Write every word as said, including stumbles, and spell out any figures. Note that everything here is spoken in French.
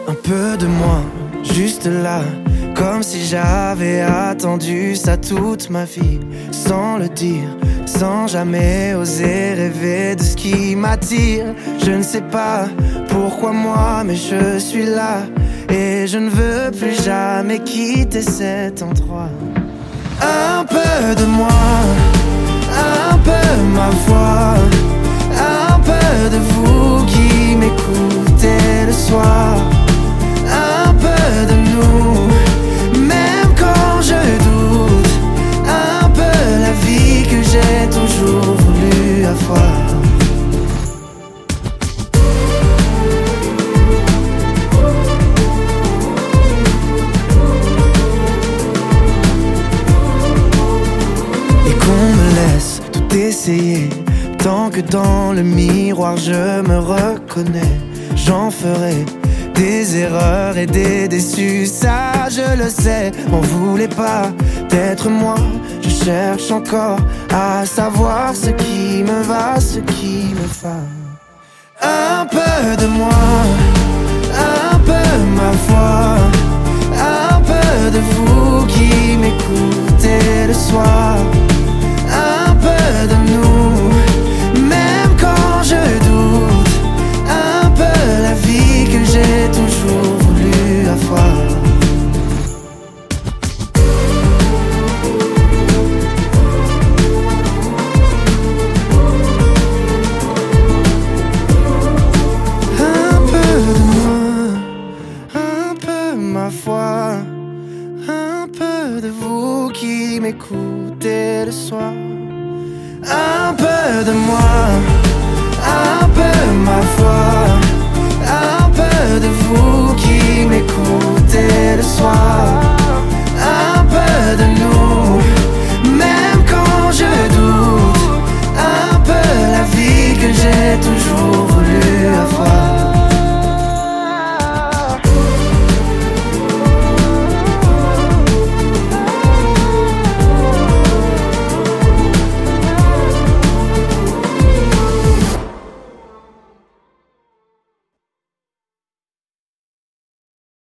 Un peu de moi, juste là, comme si j'avais attendu ça toute ma vie, sans le dire, sans jamais oser rêver de ce qui m'attire. Je ne sais pas pourquoi moi, mais je suis là, et je ne veux plus jamais quitter cet endroit. Un peu de moi, un peu ma voix, un peu de vous qui m'écoutez le soir. Un peu de nous, même quand je doute. Un peu la vie que j'ai toujours voulu avoir. Et qu'on me laisse tout essayer, tant que dans le miroir je me reconnais. J'en ferai des erreurs et des déçus, ça je le sais. M'en voulez pas d'être moi, je cherche encore à savoir ce qui me va, ce qui me va. Un peu de moi, un peu ma voix, un peu de vous qui m'écoutez le soir.